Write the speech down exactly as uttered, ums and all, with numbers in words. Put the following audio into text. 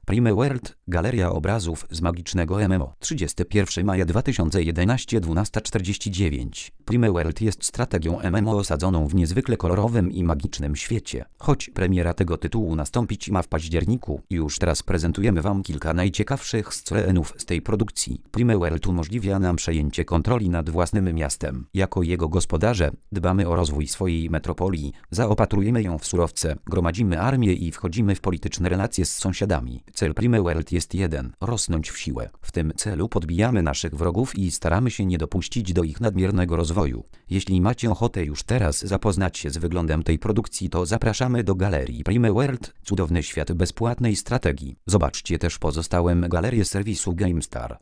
Prime World, galeria obrazów z magicznego M M O. trzydziestego pierwszego maja dwa tysiące jedenastego, dwunasta czterdzieści dziewięć. Prime World jest strategią M M O osadzoną w niezwykle kolorowym i magicznym świecie. Choć premiera tego tytułu nastąpić ma w październiku, już teraz prezentujemy Wam kilka najciekawszych scenów z tej produkcji. Prime World umożliwia nam przejęcie kontroli nad własnym miastem. Jako jego gospodarze dbamy o rozwój swojej metropolii, zaopatrujemy ją w surowce, gromadzimy armię i wchodzimy w polityczne relacje z sąsiadami. Cel Prime World jest jeden: rosnąć w siłę. W tym celu podbijamy naszych wrogów i staramy się nie dopuścić do ich nadmiernego rozwoju. Jeśli macie ochotę już teraz zapoznać się z wyglądem tej produkcji, to zapraszamy do galerii Prime World, cudowny świat bezpłatnej strategii. Zobaczcie też pozostałe galerie serwisu GameStar.